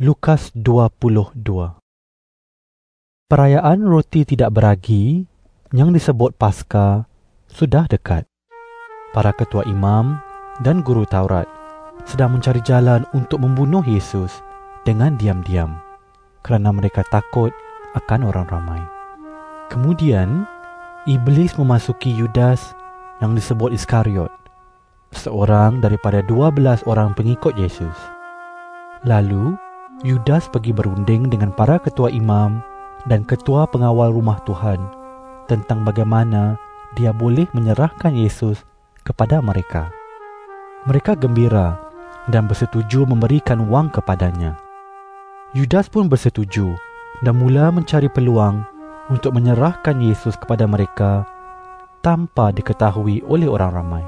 Lukas 22. Perayaan roti tidak beragi yang disebut Paskah sudah dekat. Para ketua imam dan guru Taurat sedang mencari jalan untuk membunuh Yesus dengan diam-diam kerana mereka takut akan orang ramai. Kemudian, iblis memasuki Yudas yang disebut Iskariot, seorang daripada 12 orang pengikut Yesus. Lalu, Yudas pergi berunding dengan para ketua imam dan ketua pengawal rumah Tuhan tentang bagaimana dia boleh menyerahkan Yesus kepada mereka. Mereka gembira dan bersetuju memberikan wang kepadanya. Yudas pun bersetuju dan mula mencari peluang untuk menyerahkan Yesus kepada mereka tanpa diketahui oleh orang ramai.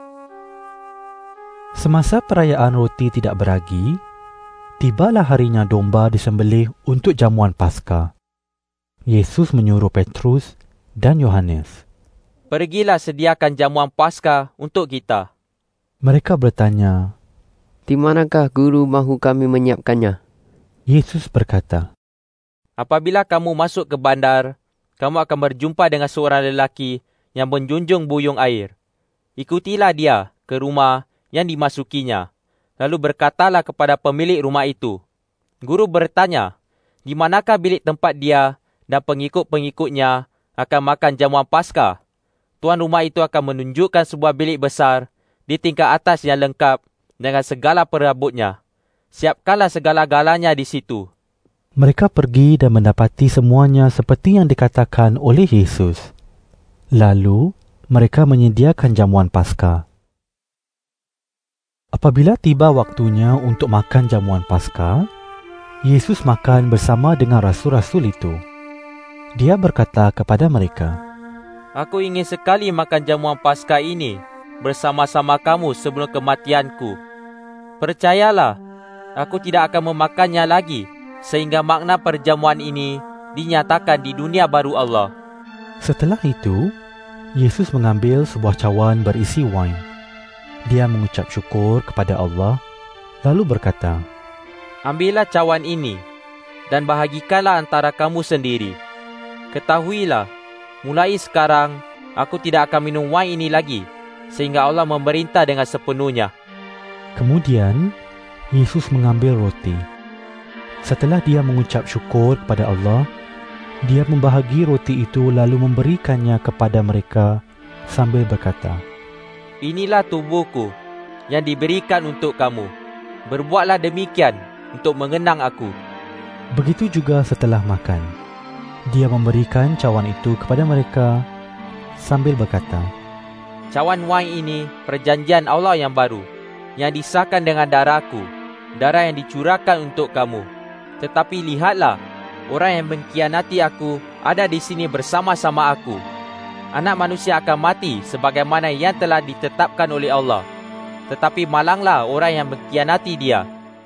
Semasa perayaan roti tidak beragi, tibalah harinya domba disembelih untuk jamuan Paskah. Yesus menyuruh Petrus dan Yohanes, "Pergilah sediakan jamuan Paskah untuk kita." Mereka bertanya, "Di manakah guru mahu kami menyiapkannya?" Yesus berkata, "Apabila kamu masuk ke bandar, kamu akan berjumpa dengan seorang lelaki yang menjunjung buyung air. Ikutilah dia ke rumah yang dimasukinya. Lalu berkatalah kepada pemilik rumah itu, 'Guru bertanya, di manakah bilik tempat dia dan pengikut-pengikutnya akan makan jamuan Paskah?' Tuan rumah itu akan menunjukkan sebuah bilik besar di tingkat atas yang lengkap dengan segala perabotnya. Siapkanlah segala-galanya di situ." Mereka pergi dan mendapati semuanya seperti yang dikatakan oleh Yesus. Lalu, mereka menyediakan jamuan Paskah. Apabila tiba waktunya untuk makan jamuan Paskah, Yesus makan bersama dengan rasul-rasul itu. Dia berkata kepada mereka, "Aku ingin sekali makan jamuan Paskah ini bersama-sama kamu sebelum kematianku. Percayalah, aku tidak akan memakannya lagi sehingga makna perjamuan ini dinyatakan di dunia baru Allah." Setelah itu, Yesus mengambil sebuah cawan berisi wain. Dia mengucap syukur kepada Allah, lalu berkata, "Ambillah cawan ini dan bahagikanlah antara kamu sendiri. Ketahuilah, mulai sekarang aku tidak akan minum wain ini lagi sehingga Allah memerintah dengan sepenuhnya." Kemudian, Yesus mengambil roti. Setelah dia mengucap syukur kepada Allah, dia membahagi roti itu lalu memberikannya kepada mereka sambil berkata, "Inilah tubuhku yang diberikan untuk kamu. Berbuatlah demikian untuk mengenang aku." Begitu juga setelah makan, dia memberikan cawan itu kepada mereka sambil berkata, "Cawan wain ini perjanjian Allah yang baru, yang disahkan dengan darahku, darah yang dicurahkan untuk kamu. Tetapi lihatlah, orang yang mengkhianati aku ada di sini bersama-sama aku. Anak manusia akan mati sebagaimana yang telah ditetapkan oleh Allah. Tetapi malanglah orang yang mengkhianati dia."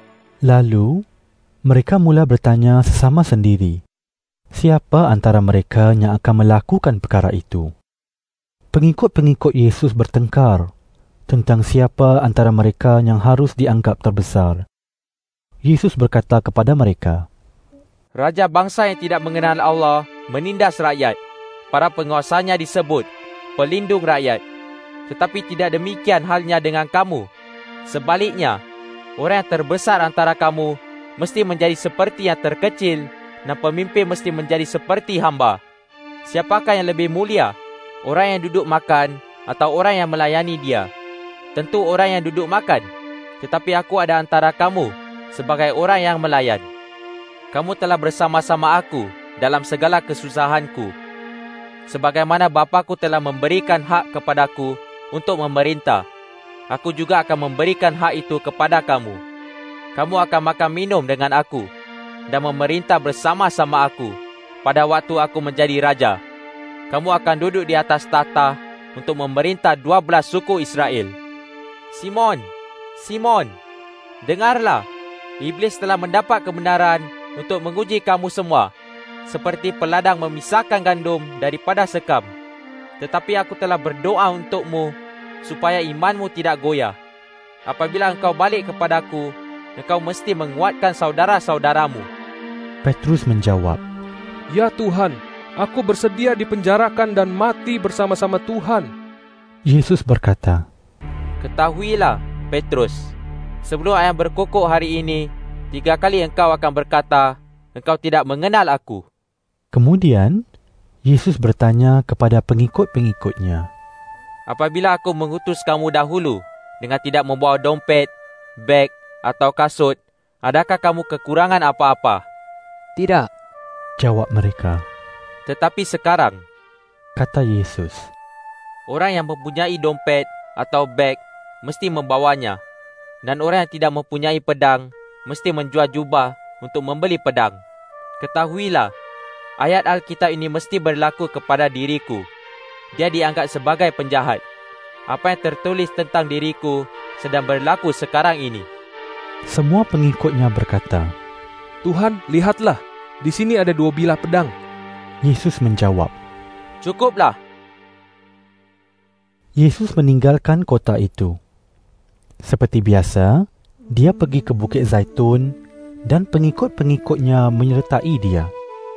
Lalu, mereka mula bertanya sesama sendiri, siapa antara mereka yang akan melakukan perkara itu? Pengikut-pengikut Yesus bertengkar tentang siapa antara mereka yang harus dianggap terbesar. Yesus berkata kepada mereka, "Raja bangsa yang tidak mengenal Allah menindas rakyat. Para penguasanya disebut pelindung rakyat. Tetapi tidak demikian halnya dengan kamu. Sebaliknya, orang yang terbesar antara kamu mesti menjadi seperti yang terkecil dan pemimpin mesti menjadi seperti hamba. Siapakah yang lebih mulia, orang yang duduk makan atau orang yang melayani dia? Tentu orang yang duduk makan. Tetapi aku ada antara kamu sebagai orang yang melayan. Kamu telah bersama-sama aku dalam segala kesusahanku. Sebagaimana Bapa-Ku telah memberikan hak kepadaku untuk memerintah, aku juga akan memberikan hak itu kepada kamu. Kamu akan makan minum dengan aku dan memerintah bersama-sama aku pada waktu aku menjadi raja. Kamu akan duduk di atas tahta untuk memerintah 12 suku Israel. Simon, Simon, dengarlah, iblis telah mendapat kebenaran untuk menguji kamu semua, seperti peladang memisahkan gandum daripada sekam. Tetapi aku telah berdoa untukmu supaya imanmu tidak goyah. Apabila engkau balik kepadaku, engkau mesti menguatkan saudara-saudaramu. Petrus menjawab, Ya Tuhan, aku bersedia dipenjarakan dan mati bersama-sama Tuhan. Yesus berkata, Ketahuilah, Petrus, sebelum ayam berkokok hari ini, 3 kali engkau akan berkata, engkau tidak mengenal aku. Kemudian, Yesus bertanya kepada pengikut-pengikutnya, Apabila aku mengutus kamu dahulu dengan tidak membawa dompet, beg atau kasut, adakah kamu kekurangan apa-apa? Tidak. jawab mereka. Tetapi sekarang, Kata Yesus, orang yang mempunyai dompet atau beg mesti membawanya, dan orang yang tidak mempunyai pedang mesti menjual jubah untuk membeli pedang. Ketahuilah, ayat Alkitab ini mesti berlaku kepada diriku. Dia dianggap sebagai penjahat. Apa yang tertulis tentang diriku sedang berlaku sekarang ini. semua pengikutnya berkata. Tuhan, lihatlah, di sini ada 2 bilah pedang. Yesus menjawab. Cukuplah. Yesus meninggalkan kota itu. Seperti biasa, dia pergi ke Bukit Zaitun dan pengikut-pengikutnya menyertai dia.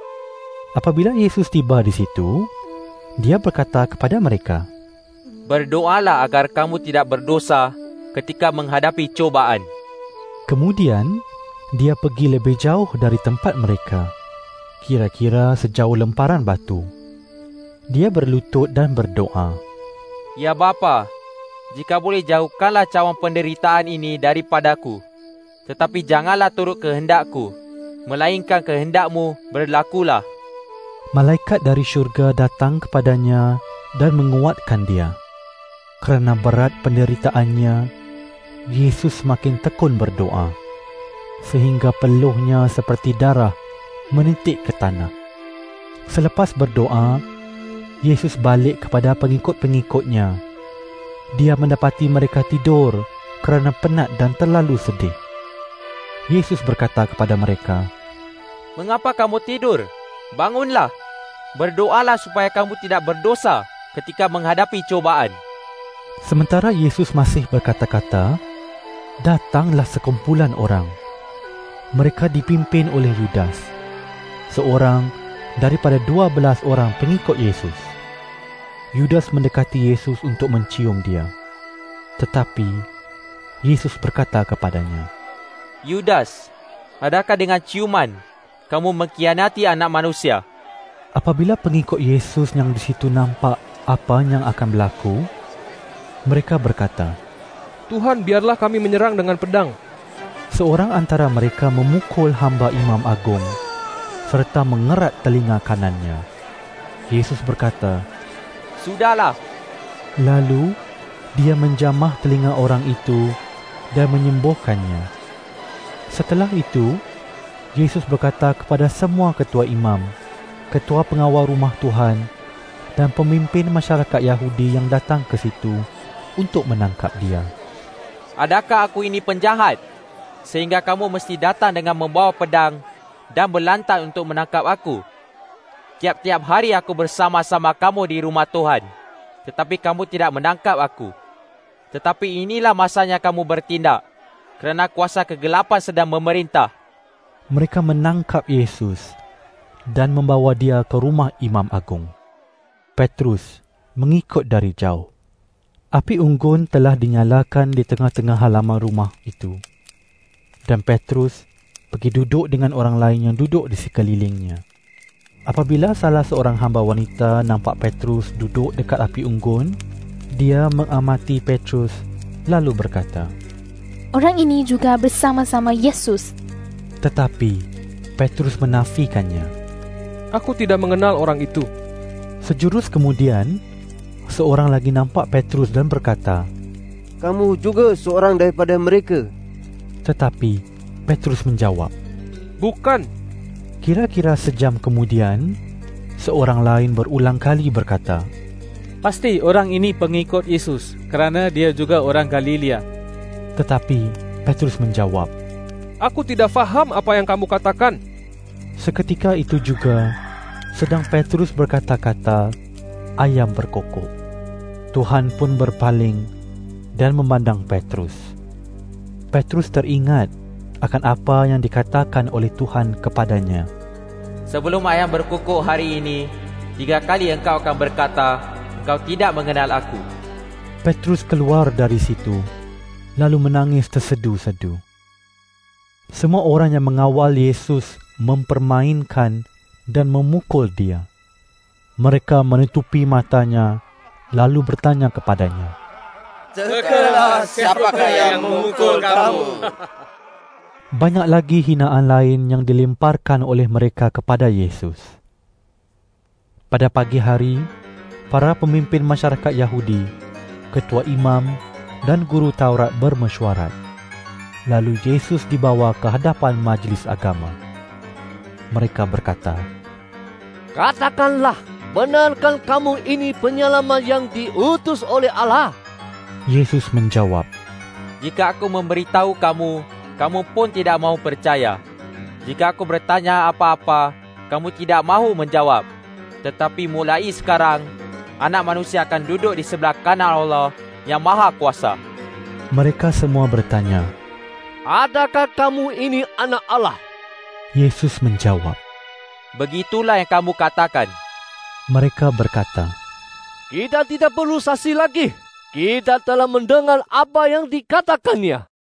Apabila Yesus tiba di situ, dia berkata kepada mereka, Berdoalah agar kamu tidak berdosa ketika menghadapi cobaan. Kemudian, dia pergi lebih jauh dari tempat mereka, kira-kira sejauh lemparan batu. Dia berlutut dan berdoa, Ya Bapa, jika boleh jauhkanlah cawan penderitaan ini daripadaku. Tetapi janganlah turut kehendakku, melainkan kehendakmu berlakulah. Malaikat dari syurga datang kepadanya dan menguatkan dia. Kerana berat penderitaannya, Yesus makin tekun berdoa, sehingga peluhnya seperti darah menitik ke tanah. Selepas berdoa, Yesus balik kepada pengikut-pengikutnya. Dia mendapati mereka tidur kerana penat dan terlalu sedih. Yesus berkata kepada mereka, Mengapa kamu tidur? Bangunlah. Berdoalah supaya kamu tidak berdosa ketika menghadapi cobaan. Sementara Yesus masih berkata-kata, datanglah sekumpulan orang. Mereka dipimpin oleh Yudas, seorang daripada 12 orang pengikut Yesus. Yudas mendekati Yesus untuk mencium dia. Tetapi Yesus berkata kepadanya, Yudas, adakah dengan ciuman kamu mengkhianati anak manusia? apabila pengikut Yesus yang di situ nampak apa yang akan berlaku, mereka berkata, Tuhan, biarlah kami menyerang dengan pedang. seorang antara mereka memukul hamba imam agung serta mengerat telinga kanannya. Yesus berkata, Sudahlah. lalu dia menjamah telinga orang itu dan menyembuhkannya. Setelah itu, Yesus berkata kepada semua ketua imam, ketua pengawal rumah Tuhan dan pemimpin masyarakat Yahudi yang datang ke situ untuk menangkap dia. Adakah aku ini penjahat, sehingga kamu mesti datang dengan membawa pedang dan berlantang untuk menangkap aku? Tiap-tiap hari aku bersama-sama kamu di rumah Tuhan, tetapi kamu tidak menangkap aku. Tetapi inilah masanya kamu bertindak, kerana kuasa kegelapan sedang memerintah. Mereka menangkap Yesus dan membawa dia ke rumah imam agung. Petrus mengikut dari jauh. Api unggun telah dinyalakan di tengah-tengah halaman rumah itu. Dan Petrus pergi duduk dengan orang lain yang duduk di sekelilingnya. Apabila salah seorang hamba wanita nampak Petrus duduk dekat api unggun, dia mengamati Petrus lalu berkata, Orang ini juga bersama-sama Yesus. Tetapi Petrus menafikannya. Aku tidak mengenal orang itu. Sejurus kemudian, seorang lagi nampak Petrus dan berkata, Kamu juga seorang daripada mereka. Tetapi Petrus menjawab, Bukan. Kira-kira sejam kemudian, seorang lain berulang kali berkata, Pasti orang ini pengikut Yesus, kerana dia juga orang Galilea. Tetapi Petrus menjawab, Aku tidak faham apa yang kamu katakan. Seketika itu juga, sedang Petrus berkata-kata, ayam berkokok. Tuhan pun berpaling dan memandang Petrus. Petrus teringat akan apa yang dikatakan oleh Tuhan kepadanya. Sebelum ayam berkukuk hari ini, 3 kali engkau akan berkata, engkau tidak mengenal aku. Petrus keluar dari situ, lalu menangis tersedu-sedu. Semua orang yang mengawal Yesus mempermainkan dan memukul dia. Mereka menutupi matanya, lalu bertanya kepadanya, "Tekalah, siapakah yang memukul kamu?" Banyak lagi hinaan lain yang dilemparkan oleh mereka kepada Yesus. Pada pagi hari, para pemimpin masyarakat Yahudi, ketua imam dan guru Taurat bermesyuarat. Lalu Yesus dibawa ke hadapan majlis agama. Mereka berkata, "Katakanlah, benarkah kamu ini penyelamat yang diutus oleh Allah?" Yesus menjawab, Jika aku memberitahu kamu, kamu pun tidak mau percaya. Jika aku bertanya apa-apa, kamu tidak mahu menjawab. Tetapi mulai sekarang, Anak Manusia akan duduk di sebelah kanan Allah yang Maha Kuasa. Mereka semua bertanya, "Adakah kamu ini anak Allah?" Yesus menjawab, Begitulah yang kamu katakan. Mereka berkata, "Kita tidak perlu saksi lagi. Kita telah mendengar apa yang dikatakannya.